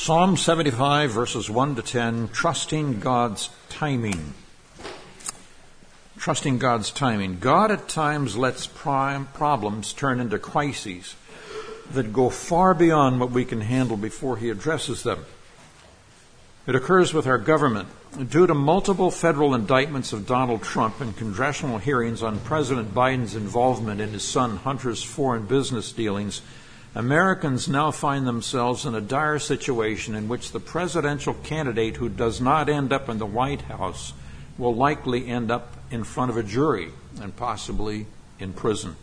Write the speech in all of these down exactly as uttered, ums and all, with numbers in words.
Psalm seventy-five, verses one to ten, trusting God's timing. Trusting God's timing. God at times lets prime problems turn into crises that go far beyond what we can handle before He addresses them. It occurs with our government. Due to multiple federal indictments of Donald Trump and congressional hearings on President Biden's involvement in his son Hunter's foreign business dealings, Americans now find themselves in a dire situation in which the presidential candidate who does not end up in the White House will likely end up in front of a jury and possibly in prison.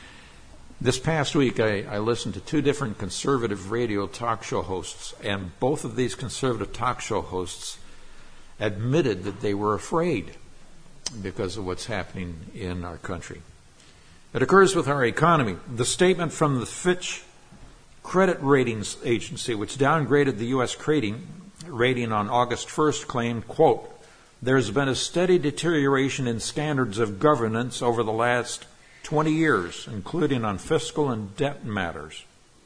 This past week, I, I listened to two different conservative radio talk show hosts, and both of these conservative talk show hosts admitted that they were afraid because of what's happening in our country. It occurs with our economy. The statement from the Fitch Credit Ratings Agency, which downgraded the U S rating, rating on August first, claimed, quote, "There's been a steady deterioration in standards of governance over the last twenty years, including on fiscal and debt matters.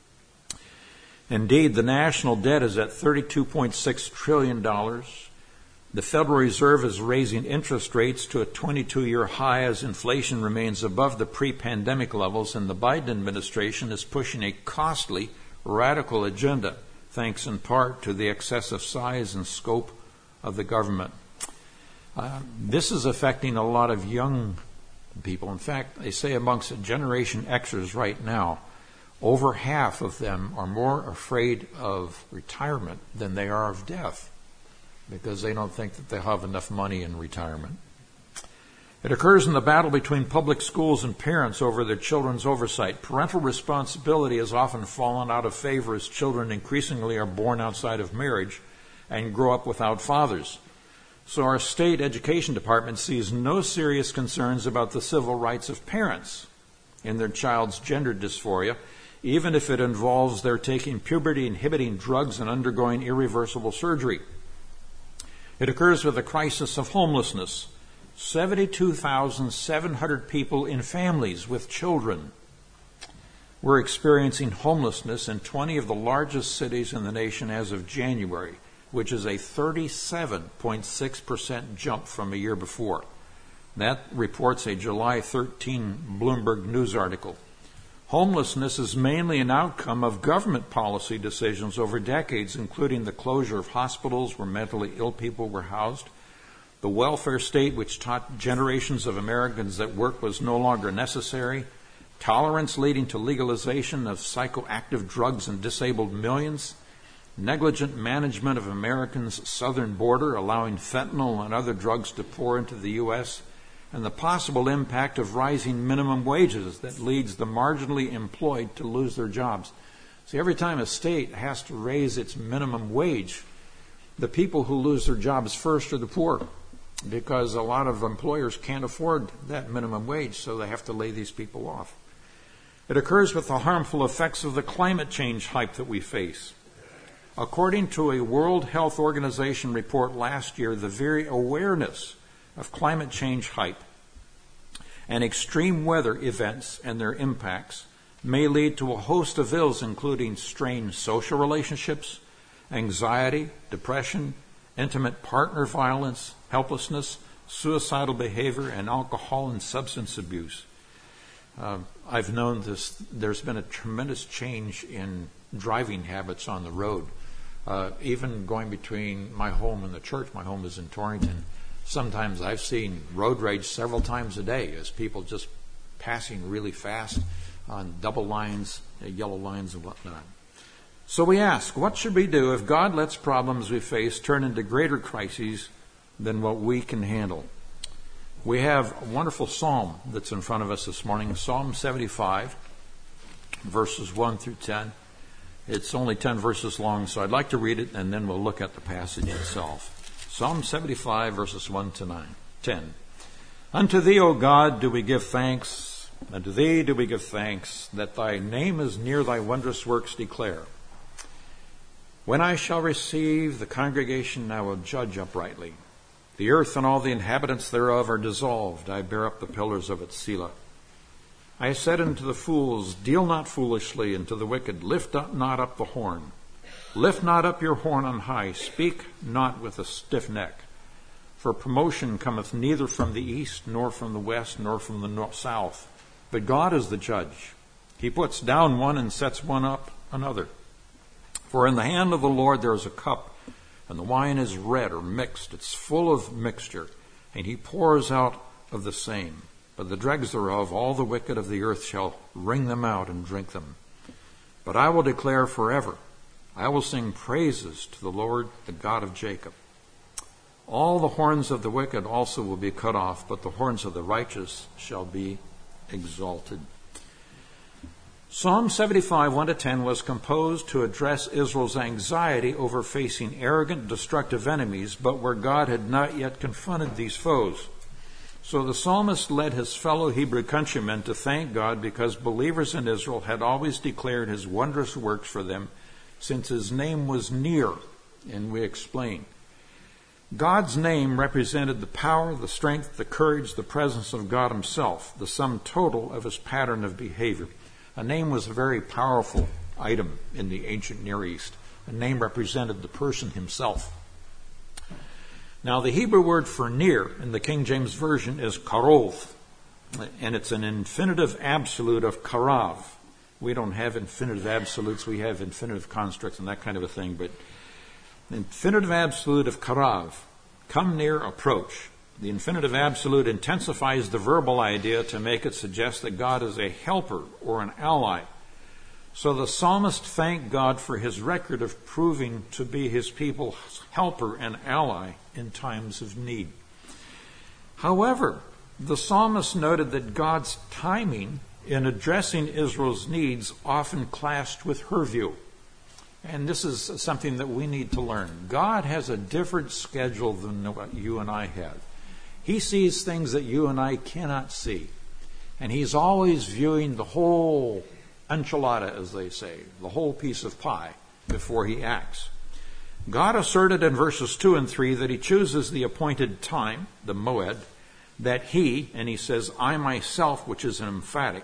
Indeed, the national debt is at thirty-two point six trillion dollars. The Federal Reserve is raising interest rates to a twenty-two-year high as inflation remains above the pre-pandemic levels, and the Biden administration is pushing a costly, radical agenda, thanks in part to the excessive size and scope of the government." Uh, this is affecting a lot of young people. In fact, they say amongst Generation Xers right now, over half of them are more afraid of retirement than they are of death, because they don't think that they'll have enough money in retirement. It occurs in the battle between public schools and parents over their children's oversight. Parental responsibility has often fallen out of favor as children increasingly are born outside of marriage and grow up without fathers. So our state education department sees no serious concerns about the civil rights of parents in their child's gender dysphoria, even if it involves their taking puberty-inhibiting drugs and undergoing irreversible surgery. It occurs with the crisis of homelessness. seventy-two thousand seven hundred people in families with children were experiencing homelessness in twenty of the largest cities in the nation as of January, which is a thirty-seven point six percent jump from a year before. That reports a July thirteenth Bloomberg News article. Homelessness is mainly an outcome of government policy decisions over decades, including the closure of hospitals where mentally ill people were housed, the welfare state which taught generations of Americans that work was no longer necessary, tolerance leading to legalization of psychoactive drugs and disabled millions, negligent management of Americans' southern border, allowing fentanyl and other drugs to pour into the U S, and the possible impact of rising minimum wages that leads the marginally employed to lose their jobs. See, every time a state has to raise its minimum wage, the people who lose their jobs first are the poor, because a lot of employers can't afford that minimum wage, so they have to lay these people off. It occurs with the harmful effects of the climate change hype that we face. According to a World Health Organization report last year, the very awareness of climate change hype and extreme weather events and their impacts may lead to a host of ills, including strained social relationships, anxiety, depression, intimate partner violence, helplessness, suicidal behavior, and alcohol and substance abuse. Uh, I've known this. There's been a tremendous change in driving habits on the road. Uh, even going between my home and the church, my home is in Torrington, sometimes I've seen road rage several times a day as people just passing really fast on double lines, yellow lines and whatnot. So we ask, what should we do if God lets problems we face turn into greater crises than what we can handle? We have a wonderful psalm that's in front of us this morning, Psalm seventy-five, verses one through ten. It's only ten verses long, so I'd like to read it, and then we'll look at the passage itself. Psalm seventy-five, verses one to nine, ten. Unto thee, O God, do we give thanks, and to thee do we give thanks, that thy name is near thy wondrous works declare. When I shall receive the congregation, I will judge uprightly. The earth and all the inhabitants thereof are dissolved. I bear up the pillars of it, Selah. I said unto the fools, deal not foolishly, and to the wicked, lift up not up the horn. Lift not up your horn on high, speak not with a stiff neck. For promotion cometh neither from the east, nor from the west, nor from the north, south. But God is the judge. He puts down one and sets one up another. For in the hand of the Lord there is a cup, and the wine is red or mixed. It's full of mixture, and he pours out of the same. But the dregs thereof, all the wicked of the earth shall wring them out and drink them. But I will declare forever, I will sing praises to the Lord, the God of Jacob. All the horns of the wicked also will be cut off, but the horns of the righteous shall be exalted. Psalm seventy-five, one to ten was composed to address Israel's anxiety over facing arrogant, destructive enemies, but where God had not yet confronted these foes. So the psalmist led his fellow Hebrew countrymen to thank God because believers in Israel had always declared his wondrous works for them since his name was near, and we explain. God's name represented the power, the strength, the courage, the presence of God himself, the sum total of his pattern of behavior. A name was a very powerful item in the ancient Near East. A name represented the person himself. Now, the Hebrew word for near in the King James Version is karov, and it's an infinitive absolute of karav. We don't have infinitive absolutes, we have infinitive constructs and that kind of a thing, but infinitive absolute of karav, come near, approach. The infinitive absolute intensifies the verbal idea to make it suggest that God is a helper or an ally. So the psalmist thanked God for his record of proving to be his people's helper and ally in times of need. However, the psalmist noted that God's timing in addressing Israel's needs often clashed with her view. And this is something that we need to learn. God has a different schedule than what you and I have. He sees things that you and I cannot see. And he's always viewing the whole enchilada, as they say, the whole piece of pie before he acts. God asserted in verses two and three that he chooses the appointed time, the moed, that he, and he says, I myself, which is an emphatic,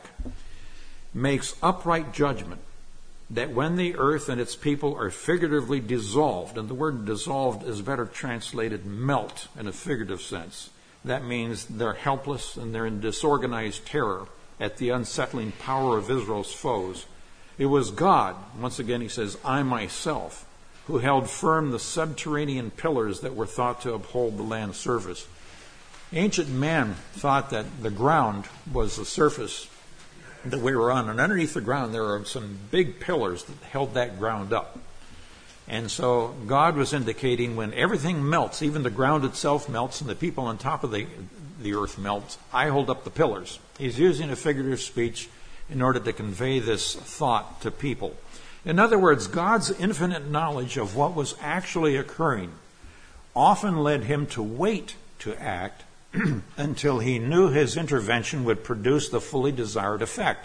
makes upright judgment, that when the earth and its people are figuratively dissolved, and the word dissolved is better translated melt in a figurative sense. That means they're helpless and they're in disorganized terror at the unsettling power of Israel's foes. It was God, once again he says, I myself, who held firm the subterranean pillars that were thought to uphold the land's surface. Ancient man thought that the ground was the surface that we were on, and underneath the ground there are some big pillars that held that ground up. And so God was indicating when everything melts, even the ground itself melts and the people on top of the, the earth melts, I hold up the pillars. He's using a figurative speech in order to convey this thought to people. In other words, God's infinite knowledge of what was actually occurring often led him to wait to act until he knew his intervention would produce the fully desired effect.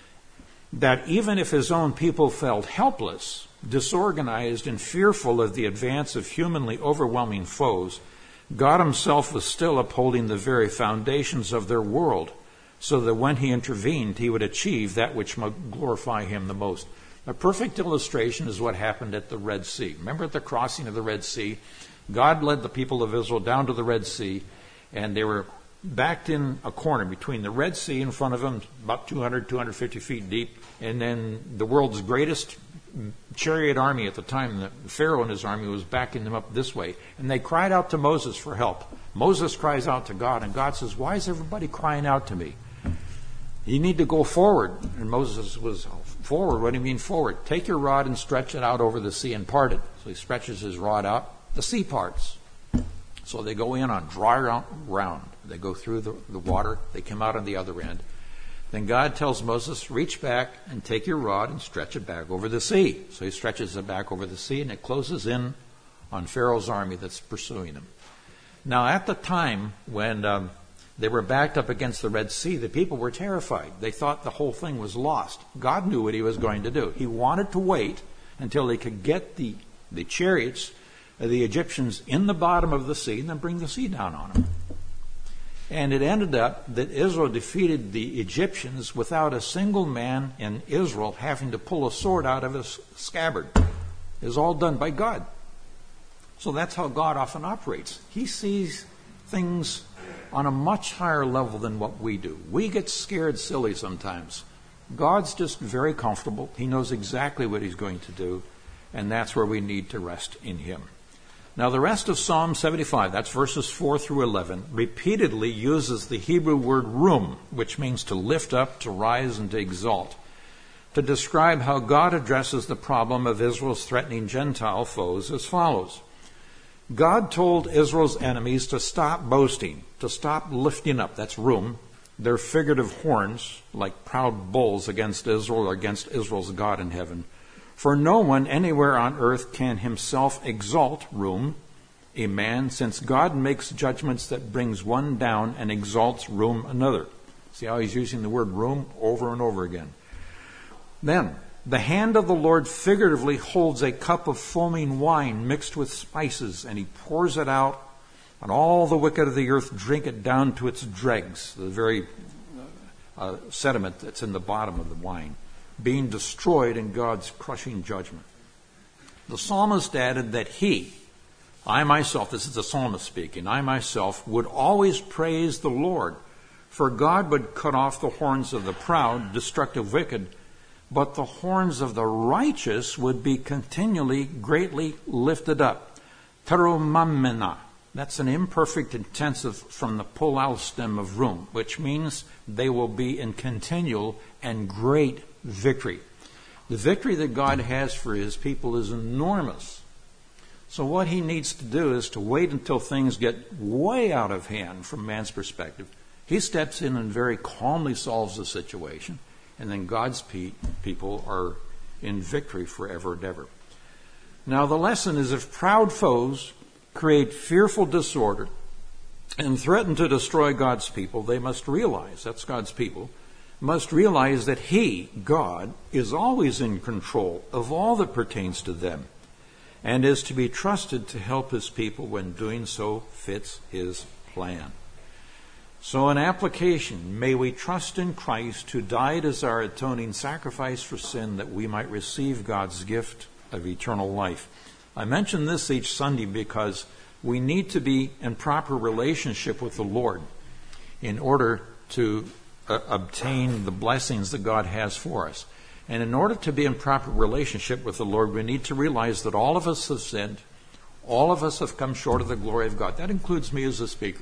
That even if his own people felt helpless, disorganized, and fearful of the advance of humanly overwhelming foes, God himself was still upholding the very foundations of their world, so that when he intervened, he would achieve that which might glorify him the most. A perfect illustration is what happened at the Red Sea. Remember at the crossing of the Red Sea, God led the people of Israel down to the Red Sea, and they were backed in a corner between the Red Sea in front of them, about two hundred, two hundred fifty feet deep, and then the world's greatest chariot army at the time, the Pharaoh and his army, was backing them up this way. And they cried out to Moses for help. Moses cries out to God, and God says, why is everybody crying out to me? You need to go forward. And Moses was, forward? What do you mean forward? Take your rod and stretch it out over the sea and part it. So he stretches his rod out. The sea parts. So they go in on dry ground. They go through the, the water. They come out on the other end. Then God tells Moses, reach back and take your rod and stretch it back over the sea. So he stretches it back over the sea, and it closes in on Pharaoh's army that's pursuing him. Now, at the time when um, they were backed up against the Red Sea, the people were terrified. They thought the whole thing was lost. God knew what he was going to do. He wanted to wait until he could get the, the chariots of the Egyptians in the bottom of the sea and then bring the sea down on them. And it ended up that Israel defeated the Egyptians without a single man in Israel having to pull a sword out of his scabbard. is all done by God. So that's how God often operates. He sees things on a much higher level than what we do. We get scared silly sometimes. God's just very comfortable. He knows exactly what he's going to do, and that's where we need to rest in him. Now, the rest of Psalm seventy-five, that's verses four through eleven, repeatedly uses the Hebrew word rum, which means to lift up, to rise, and to exalt, to describe how God addresses the problem of Israel's threatening Gentile foes as follows. God told Israel's enemies to stop boasting, to stop lifting up, that's rum, their figurative horns, like proud bulls against Israel or against Israel's God in heaven. For no one anywhere on earth can himself exalt, rum, a man, since God makes judgments that brings one down and exalts, rum, another. See how he's using the word rum over and over again. Then, the hand of the Lord figuratively holds a cup of foaming wine mixed with spices, and he pours it out, and all the wicked of the earth drink it down to its dregs, the very uh, sediment that's in the bottom of the wine, being destroyed in God's crushing judgment. The psalmist added that he, I myself, this is the psalmist speaking, I myself would always praise the Lord, for God would cut off the horns of the proud, destructive wicked, but the horns of the righteous would be continually greatly lifted up. Terumamena. That's an imperfect intensive from the pullal stem of rum, which means they will be in continual and great victory. The victory that God has for his people is enormous. So what he needs to do is to wait until things get way out of hand from man's perspective. He steps in and very calmly solves the situation, and then God's pe- people are in victory forever and ever. Now the lesson is, if proud foes create fearful disorder and threaten to destroy God's people, they must realize, that's God's people, must realize that he, God, is always in control of all that pertains to them and is to be trusted to help his people when doing so fits his plan. So in application, may we trust in Christ, who died as our atoning sacrifice for sin, that we might receive God's gift of eternal life. I mention this each Sunday because we need to be in proper relationship with the Lord in order to uh, obtain the blessings that God has for us. And in order to be in proper relationship with the Lord, we need to realize that all of us have sinned. All of us have come short of the glory of God. That includes me as a speaker.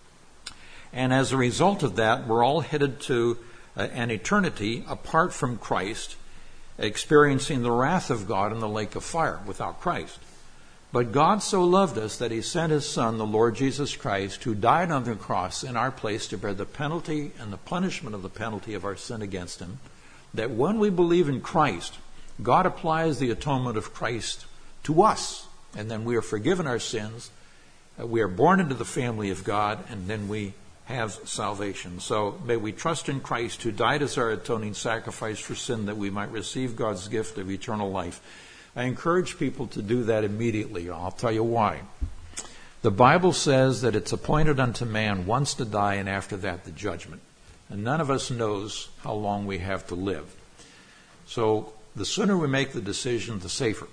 And as a result of that, we're all headed to uh, an eternity apart from Christ, experiencing the wrath of God in the lake of fire without Christ. But God so loved us that he sent his Son, the Lord Jesus Christ, who died on the cross in our place to bear the penalty and the punishment of the penalty of our sin against him, that when we believe in Christ, God applies the atonement of Christ to us, and then we are forgiven our sins, uh, we are born into the family of God, and then we have salvation. So may we trust in Christ, who died as our atoning sacrifice for sin, that we might receive God's gift of eternal life. I encourage people to do that immediately. I'll tell you why. The Bible says that it's appointed unto man once to die, and after that the judgment. And none of us knows how long we have to live. So the sooner we make the decision, the safer.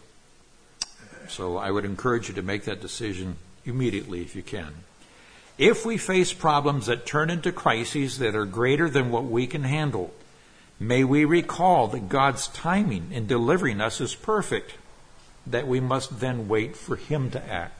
So I would encourage you to make that decision immediately if you can. If we face problems that turn into crises that are greater than what we can handle, may we recall that God's timing in delivering us is perfect, that we must then wait for him to act.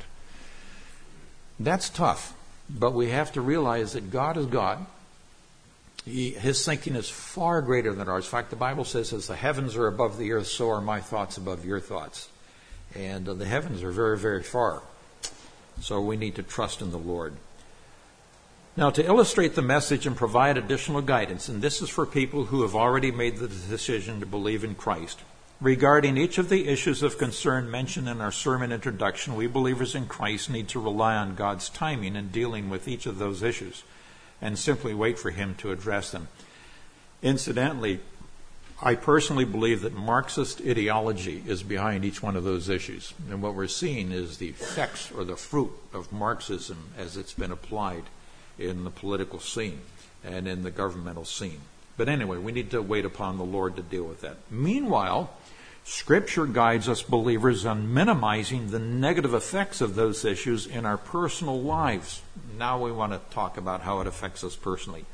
That's tough, but we have to realize that God is God. He, his thinking is far greater than ours. In fact, the Bible says, as the heavens are above the earth, so are my thoughts above your thoughts. And uh, the heavens are very, very far. So we need to trust in the Lord. Now, to illustrate the message and provide additional guidance, and this is for people who have already made the decision to believe in Christ, regarding each of the issues of concern mentioned in our sermon introduction, we believers in Christ need to rely on God's timing in dealing with each of those issues and simply wait for him to address them. Incidentally, I personally believe that Marxist ideology is behind each one of those issues. And what we're seeing is the effects or the fruit of Marxism as it's been applied in the political scene and in the governmental scene. But anyway, we need to wait upon the Lord to deal with that. Meanwhile, Scripture guides us believers on minimizing the negative effects of those issues in our personal lives. Now we want to talk about how it affects us personally.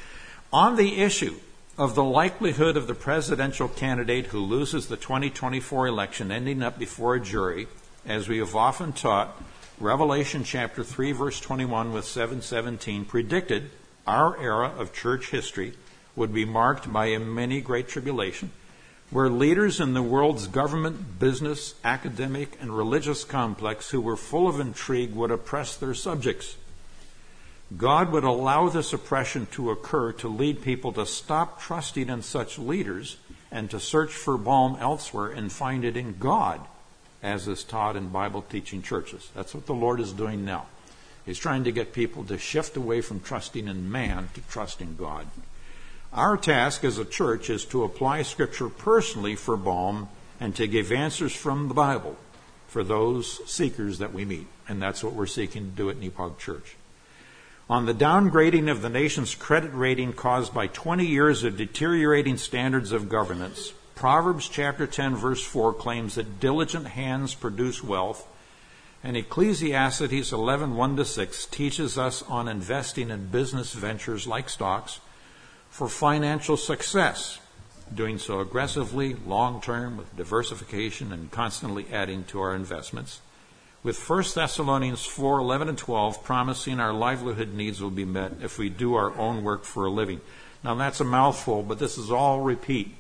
On the issue of the likelihood of the presidential candidate who loses the twenty twenty-four election ending up before a jury, as we have often taught, Revelation chapter three, verse twenty-one with seven seventeen predicted our era of church history would be marked by a many great tribulation, where leaders in the world's government, business, academic, and religious complex who were full of intrigue would oppress their subjects. God would allow this oppression to occur to lead people to stop trusting in such leaders and to search for balm elsewhere and find it in God, as is taught in Bible-teaching churches. That's what the Lord is doing now. He's trying to get people to shift away from trusting in man to trusting God. Our task as a church is to apply Scripture personally for balm and to give answers from the Bible for those seekers that we meet. And that's what we're seeking to do at Nepog Church. On the downgrading of the nation's credit rating caused by twenty years of deteriorating standards of governance, Proverbs chapter ten, verse four claims that diligent hands produce wealth, and Ecclesiastes eleven, one to six teaches us on investing in business ventures like stocks for financial success, doing so aggressively, long-term, with diversification and constantly adding to our investments, with First Thessalonians four, eleven and twelve promising our livelihood needs will be met if we do our own work for a living. Now that's a mouthful, but this is all repeat.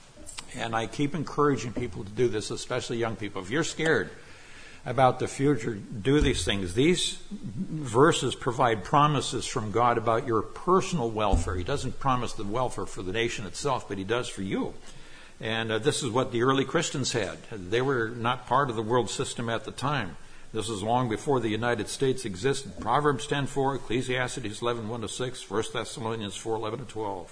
And I keep encouraging people to do this, especially young people. If you're scared about the future, do these things. These verses provide promises from God about your personal welfare. He doesn't promise the welfare for the nation itself, but He does for you. And uh, this is what the early Christians had. They were not part of the world system at the time. This is long before the United States existed. Proverbs ten four, Ecclesiastes eleven one to six, First Thessalonians four eleven to twelve.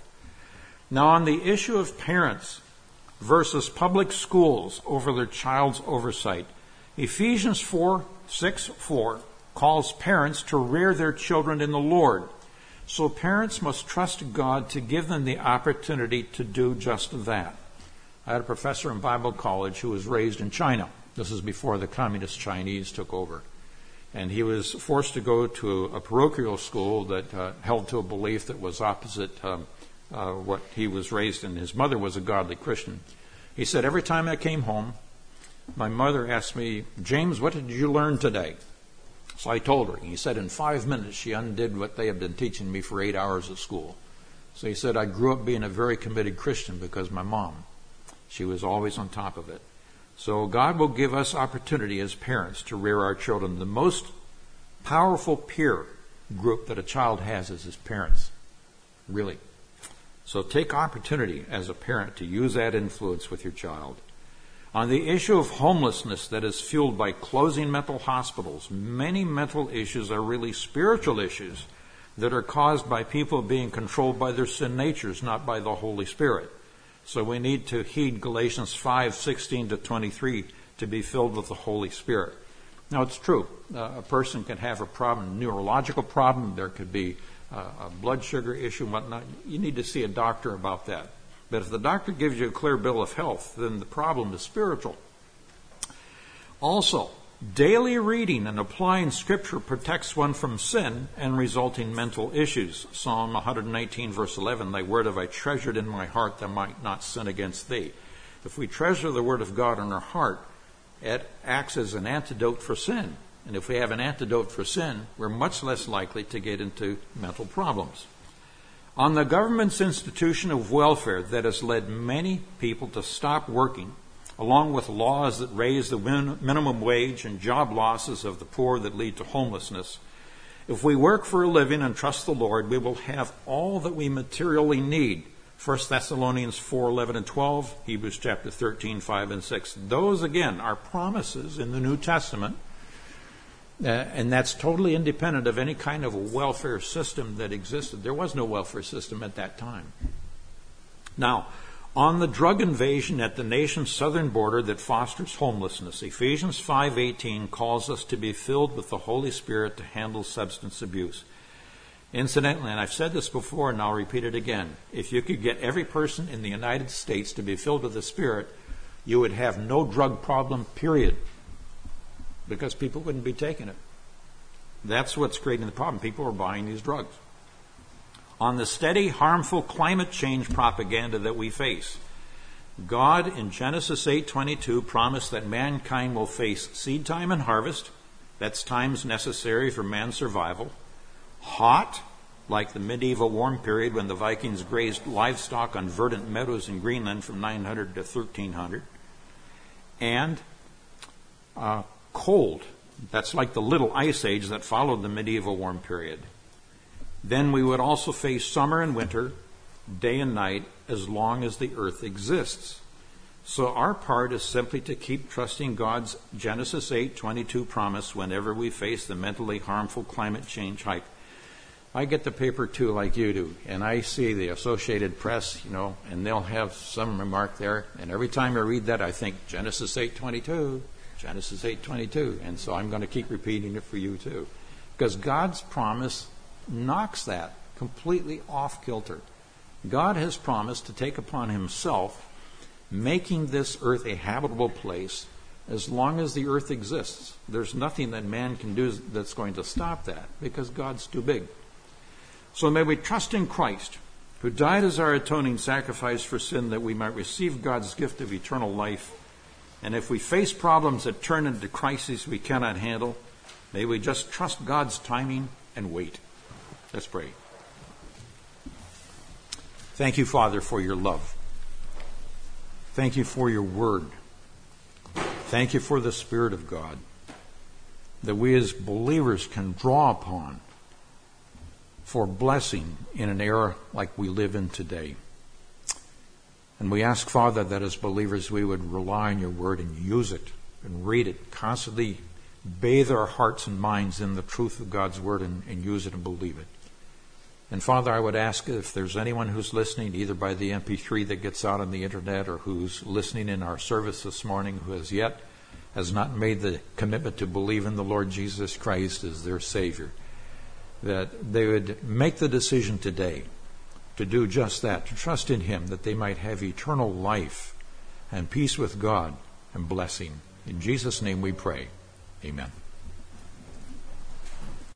Now on the issue of parents versus public schools over their child's oversight, Ephesians four six four calls parents to rear their children in the Lord. So parents must trust God to give them the opportunity to do just that. I had a professor in Bible college who was raised in China. This is before the communist Chinese took over. And he was forced to go to a parochial school that uh, held to a belief that was opposite um, uh, what he was raised in. His mother was a godly Christian. He said, every time I came home, my mother asked me, James, what did you learn today? So I told her. He said in five minutes she undid what they had been teaching me for eight hours at school. So he said, I grew up being a very committed Christian because my mom, she was always on top of it. So God will give us opportunity as parents to rear our children. The most powerful peer group that a child has is his parents. Really. So take opportunity as a parent to use that influence with your child. On the issue of homelessness that is fueled by closing mental hospitals, many mental issues are really spiritual issues that are caused by people being controlled by their sin natures, not by the Holy Spirit. So we need to heed Galatians five sixteen to twenty-three to be filled with the Holy Spirit. Now it's true, uh, a person can have a problem, a neurological problem, there could be uh, a blood sugar issue and whatnot. You need to see a doctor about that. But if the doctor gives you a clear bill of health, then the problem is spiritual. Also, daily reading and applying Scripture protects one from sin and resulting mental issues. Psalm one nineteen, verse eleven, Thy word have I treasured in my heart that I might not sin against Thee. If we treasure the word of God in our heart, it acts as an antidote for sin. And if we have an antidote for sin, we're much less likely to get into mental problems. On the government's institution of welfare that has led many people to stop working, along with laws that raise the min- minimum wage and job losses of the poor that lead to homelessness, if we work for a living and trust the Lord, we will have all that we materially need. First Thessalonians four eleven and twelve, Hebrews chapter thirteen, five and six. Those, again, are promises in the New Testament. Uh, and that's totally independent of any kind of a welfare system that existed. There was no welfare system at that time. Now, on the drug invasion at the nation's southern border that fosters homelessness, Ephesians five eighteen calls us to be filled with the Holy Spirit to handle substance abuse. Incidentally, and I've said this before and I'll repeat it again, if you could get every person in the United States to be filled with the Spirit, you would have no drug problem, period, because people wouldn't be taking it. That's what's creating the problem. People are buying these drugs. On the steady, harmful climate change propaganda that we face, God in Genesis eight twenty-two promised that mankind will face seed time and harvest. That's times necessary for man's survival. Hot, like the medieval warm period when the Vikings grazed livestock on verdant meadows in Greenland from nine hundred to thirteen hundred. And uh, cold. That's like the little ice age that followed the medieval warm period. Then we would also face summer and winter, day and night, as long as the earth exists. So our part is simply to keep trusting God's Genesis eight twenty-two promise whenever we face the mentally harmful climate change hype. I get the paper too, like you do, and I see the Associated Press, you know, and they'll have some remark there, and every time I read that I think Genesis eight twenty-two, Genesis eight twenty-two, and so I'm going to keep repeating it for you too. Because God's promise knocks that completely off kilter. God has promised to take upon himself making this earth a habitable place as long as the earth exists. There's nothing that man can do that's going to stop that, because God's too big. So may we trust in Christ, who died as our atoning sacrifice for sin, that we might receive God's gift of eternal life. And if we face problems that turn into crises we cannot handle, may we just trust God's timing and wait. Let's pray. Thank you, Father, for your love. Thank you for your word. Thank you for the Spirit of God that we as believers can draw upon for blessing in an era like we live in today. And we ask, Father, that as believers we would rely on your word and use it and read it, constantly bathe our hearts and minds in the truth of God's word and, and use it and believe it. And Father, I would ask if there's anyone who's listening, either by the M P three that gets out on the internet or who's listening in our service this morning, who has yet has not made the commitment to believe in the Lord Jesus Christ as their Savior, that they would make the decision today to do just that, to trust in him, that they might have eternal life and peace with God and blessing. In Jesus' name we pray. Amen.